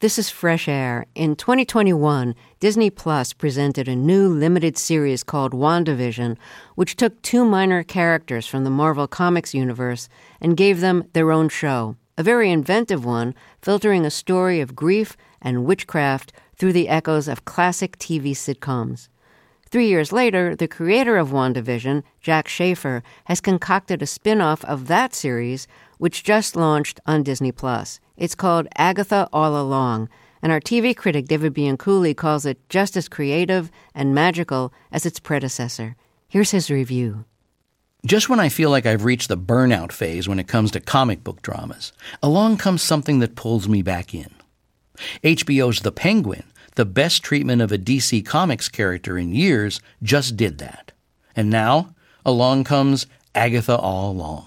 This is Fresh Air. In 2021, Disney Plus presented a new limited series called WandaVision, which took two minor characters from the Marvel Comics universe and gave them their own show. A very inventive one, filtering a story of grief and witchcraft through the echoes of classic TV sitcoms. 3 years later, the creator of WandaVision, Jac Schaeffer, has concocted a spin-off of that series, which just launched on Disney Plus. It's called Agatha All Along, and our TV critic David Bianculli calls it just as creative and magical as its predecessor. Here's his review. Just when I feel like I've reached the burnout phase when it comes to comic book dramas, along comes something that pulls me back in. HBO's The Penguin, the best treatment of a DC Comics character in years, just did that. And now, along comes Agatha All Along.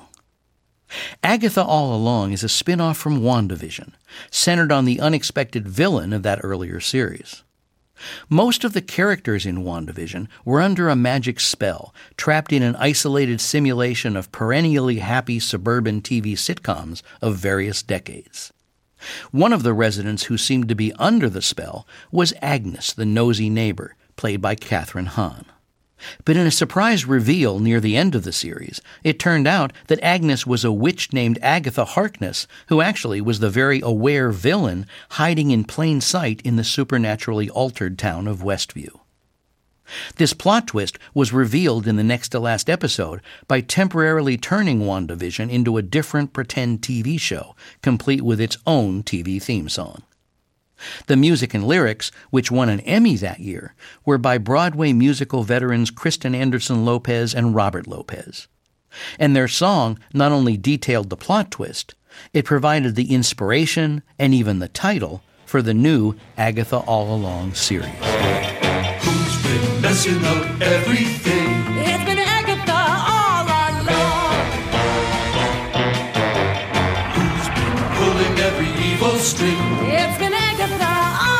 Agatha All Along is a spin-off from WandaVision, centered on the unexpected villain of that earlier series. Most of the characters in WandaVision were under a magic spell, trapped in an isolated simulation of perennially happy suburban TV sitcoms of various decades. One of the residents who seemed to be under the spell was Agnes, the nosy neighbor, played by Kathryn Hahn. But in a surprise reveal near the end of the series, it turned out that Agnes was a witch named Agatha Harkness, who actually was the very aware villain hiding in plain sight in the supernaturally altered town of Westview. This plot twist was revealed in the next-to-last episode by temporarily turning WandaVision into a different pretend TV show, complete with its own TV theme song. The music and lyrics, which won an Emmy that year, were by Broadway musical veterans Kristen Anderson Lopez and Robert Lopez. And their song not only detailed the plot twist, it provided the inspiration and even the title for the new Agatha All Along series. Who's been messing up everything? It's been Agatha all along. Who's been pulling every evil string? It's been Agatha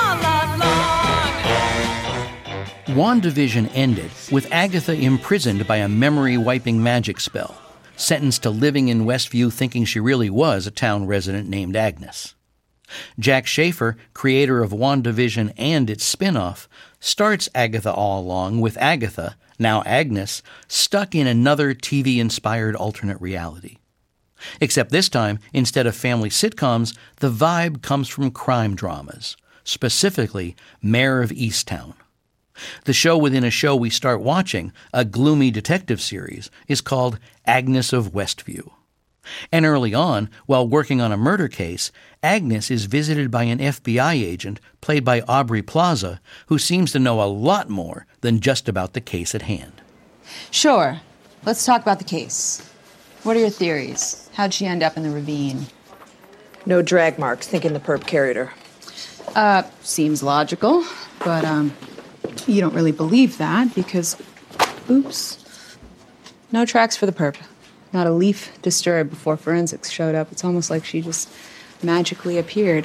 all along. WandaVision ended with Agatha imprisoned by a memory-wiping magic spell, sentenced to living in Westview thinking she really was a town resident named Agnes. Jac Schaeffer, creator of WandaVision and its spin-off, starts Agatha All Along with Agatha, now Agnes, stuck in another TV-inspired alternate reality. Except this time, instead of family sitcoms, the vibe comes from crime dramas, specifically Mare of Easttown. The show within a show we start watching, a gloomy detective series, is called Agnes of Westview. And early on, while working on a murder case, Agnes is visited by an FBI agent played by Aubrey Plaza, who seems to know a lot more than just about the case at hand. Sure. Let's talk about the case. What are your theories? How'd she end up in the ravine? No drag marks. Thinking the perp carried her. Seems logical, but, you don't really believe that because, oops, no tracks for the perp. Not a leaf disturbed before forensics showed up. It's almost like she just magically appeared.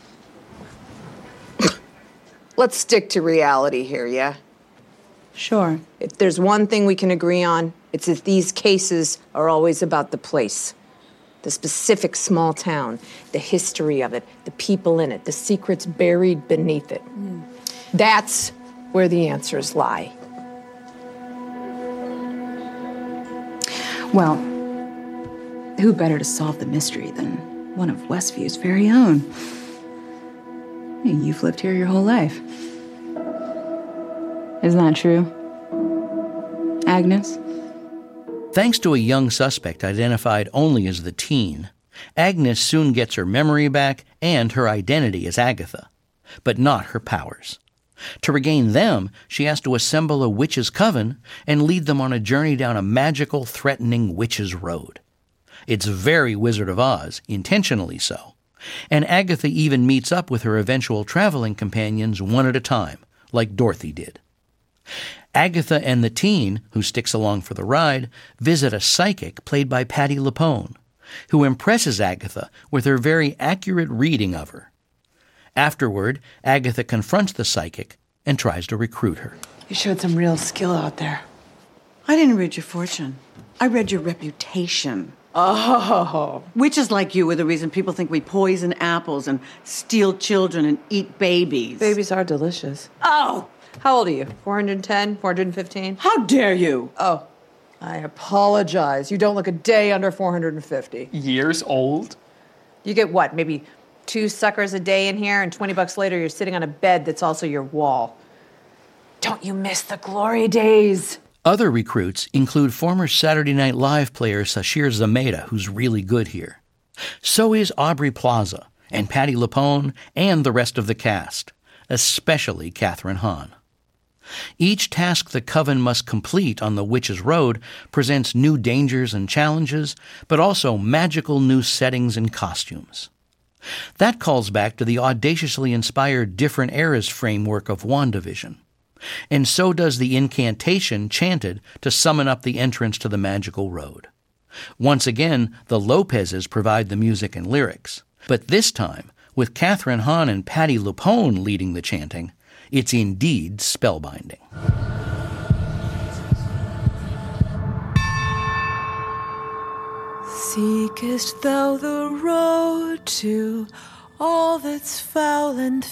Let's stick to reality here, yeah? Sure. If there's one thing we can agree on, it's that these cases are always about the place. The specific small town, the history of it, the people in it, the secrets buried beneath it. That's where the answers lie. Well, who better to solve the mystery than one of Westview's very own? You've lived here your whole life. Isn't that true, Agnes? Thanks to a young suspect identified only as the teen, Agnes soon gets her memory back and her identity as Agatha, but not her powers. To regain them, she has to assemble a witches' coven and lead them on a journey down a magical, threatening witches' road. It's very Wizard of Oz, intentionally so, and Agatha even meets up with her eventual traveling companions one at a time, like Dorothy did. Agatha and the teen, who sticks along for the ride, visit a psychic played by Patti LuPone, who impresses Agatha with her very accurate reading of her. Afterward, Agatha confronts the psychic and tries to recruit her. You showed some real skill out there. I didn't read your fortune. I read your reputation. Oh. Witches like you are the reason people think we poison apples and steal children and eat babies. Babies are delicious. Oh! How old are you? 410? 415? How dare you? Oh, I apologize. You don't look a day under 450. Years old? You get what, maybe 2 suckers a day in here, and $20 later you're sitting on a bed that's also your wall. Don't you miss the glory days? Other recruits include former Saturday Night Live player Sashir Zameda, who's really good here. So is Aubrey Plaza, and Patti LuPone, and the rest of the cast, especially Kathryn Hahn. Each task the Coven must complete on the Witch's Road presents new dangers and challenges, but also magical new settings and costumes. That calls back to the audaciously inspired Different Eras framework of WandaVision. And so does the incantation chanted to summon up the entrance to the magical road. Once again, the Lopezes provide the music and lyrics, but this time, with Kathryn Hahn and Patti LuPone leading the chanting, it's indeed spellbinding. Seekest thou the road to all that's foul and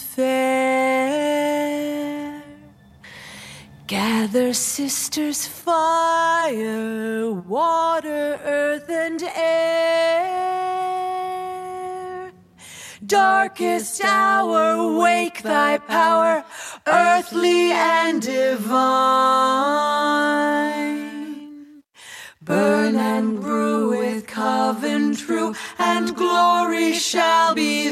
fair? Gather, sisters, fire, water, earth, and air. Darkest hour, wake thy power, earthly and divine. Burn and brew with coven true, and glory shall be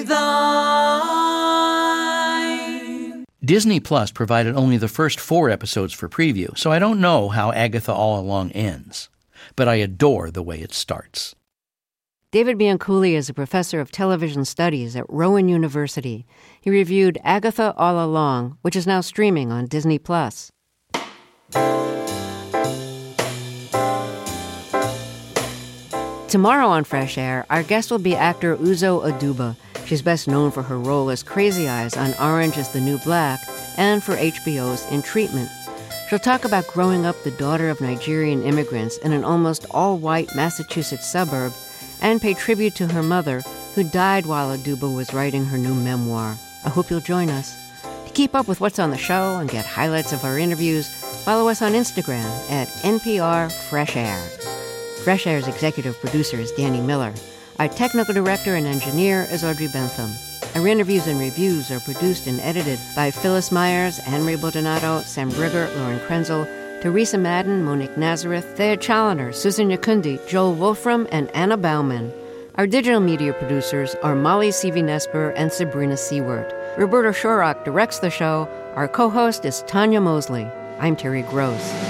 thine. Disney Plus provided only the first 4 episodes for preview, so I don't know how Agatha All Along ends. But I adore the way it starts. David Bianculli is a professor of television studies at Rowan University. He reviewed Agatha All Along, which is now streaming on Disney Plus. Tomorrow on Fresh Air, our guest will be actor Uzo Aduba. She's best known for her role as Crazy Eyes on Orange is the New Black and for HBO's In Treatment. She'll talk about growing up the daughter of Nigerian immigrants in an almost all-white Massachusetts suburb and pay tribute to her mother, who died while Aduba was writing her new memoir. I hope you'll join us. To keep up with what's on the show and get highlights of our interviews, follow us on Instagram at NPR Fresh Air. Fresh Air's executive producer is Danny Miller. Our technical director and engineer is Audrey Bentham. Our interviews and reviews are produced and edited by Phyllis Myers, Henry Bodonato, Sam Brigger, Lauren Krenzel, Teresa Madden, Monique Nazareth, Thea Challoner, Susan Yakundi, Joel Wolfram, and Anna Bauman. Our digital media producers are Molly Seavy-Nesper and Sabrina Seward. Roberto Shorrock directs the show. Our co-host is Tanya Mosley. I'm Terry Gross.